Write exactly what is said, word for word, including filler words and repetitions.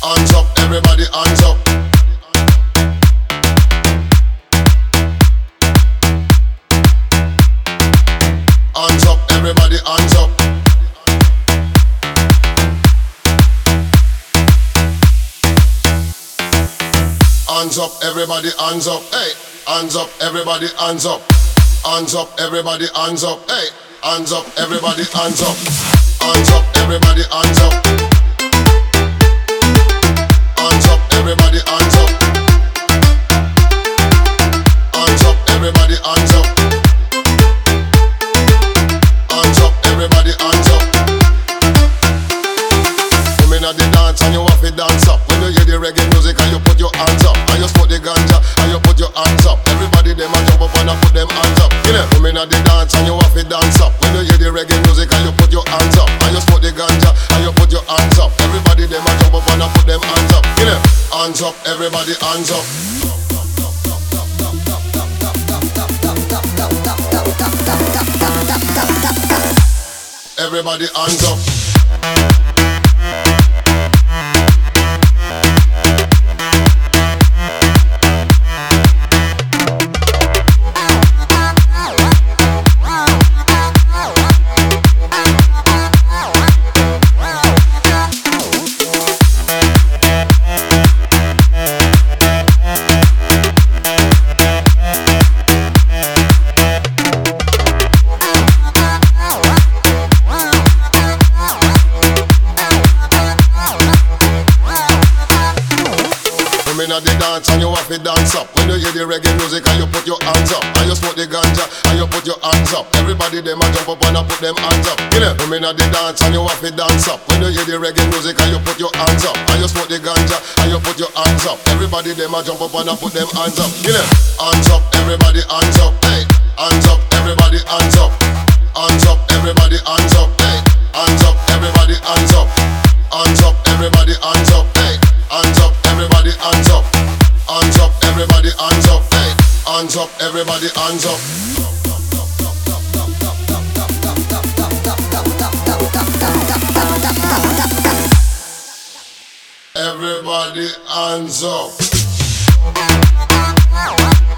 Hands up, everybody, hands up. Hands up, everybody, hands up. Hands up, everybody, hands up. Hey, hands up, everybody, hands up. Hands up, everybody, hands up. Hey, hands up, everybody, hands up. Hands up, everybody, hands up. Hands up, everybody, hands up. Hands up, everybody, hands up. Hands up, everybody, hands up. Come in at the dance and you have to dance up. When you hear the reggae music and you put your hands up, and you smoke the ganja and you put your hands up. Everybody them a jump up and a put them hands up. You know, come in at the dance and you have to dance up. When you hear the reggae music and you put your hands up, and you smoke the ganja and you put your hands up. Everybody them a jump up and a put them hands up. You know, hands up, everybody hands up. Everybody hands up. The dance and you have to dance up. When you hear the reggae music and you put your hands up, and you smoke the ganja and you put your hands up. Everybody them a jump up and a put them hands up. You know, come in at the dance and you have to dance up. When you hear the reggae music and you put your hands up, and you smoke the ganja and you put your hands up. Everybody them a jump up and a put them hands up. You know, hands up, everybody hands up. Hey, hands up, everybody hands up. Hands up, everybody hands up. Hey, hands up, everybody hands up. Hands up, everybody hands up. Hey, hands up, everybody hands up. Hands up, everybody hands up. Hey, hands up, everybody hands up. Everybody hands up.